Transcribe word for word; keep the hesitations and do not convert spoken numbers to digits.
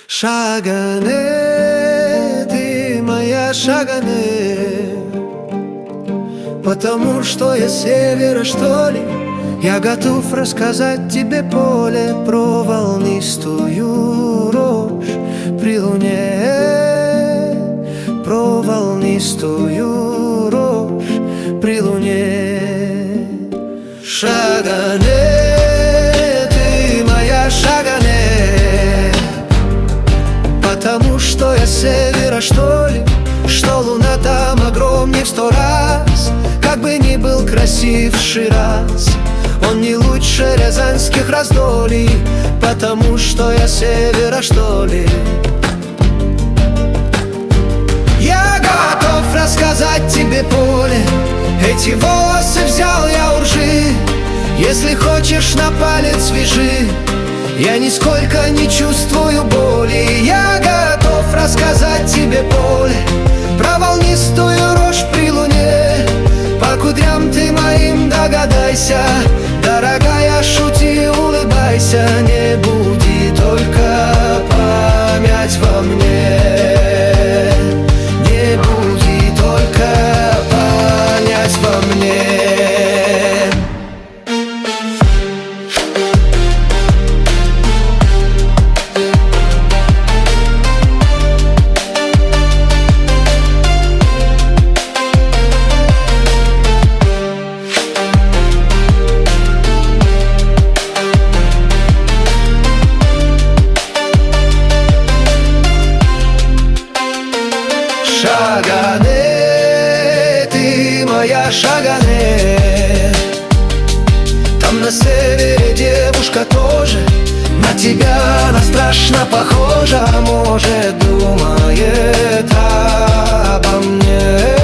Шагане, ты моя Шагане, потому что я с севера, что ли. Я готов рассказать тебе поле про волнистую рожь при луне, про волнистую рожь при луне. Шагане, ты моя Шагане, потому что я с севера, что ли, что луна там огромнее в сто раз. Как бы ни был красив Шираз, он не лучше рязанских раздолий, потому что я с севера, что ли. Я готов рассказать тебе поле, эти волосы взял я у ржи. Если хочешь, на палец вяжи, я нисколько не чувствую боли. Я готов рассказать тебе поле про волнистую рожь при луне. По кудрям ты моим догадайся, дорогая, шути, улыбайся. Не буди только память во мне, не буди только память во мне. Шагане, ты моя Шагане, там на севере девушка тоже на тебя она страшно похожа. Может, думает обо мне.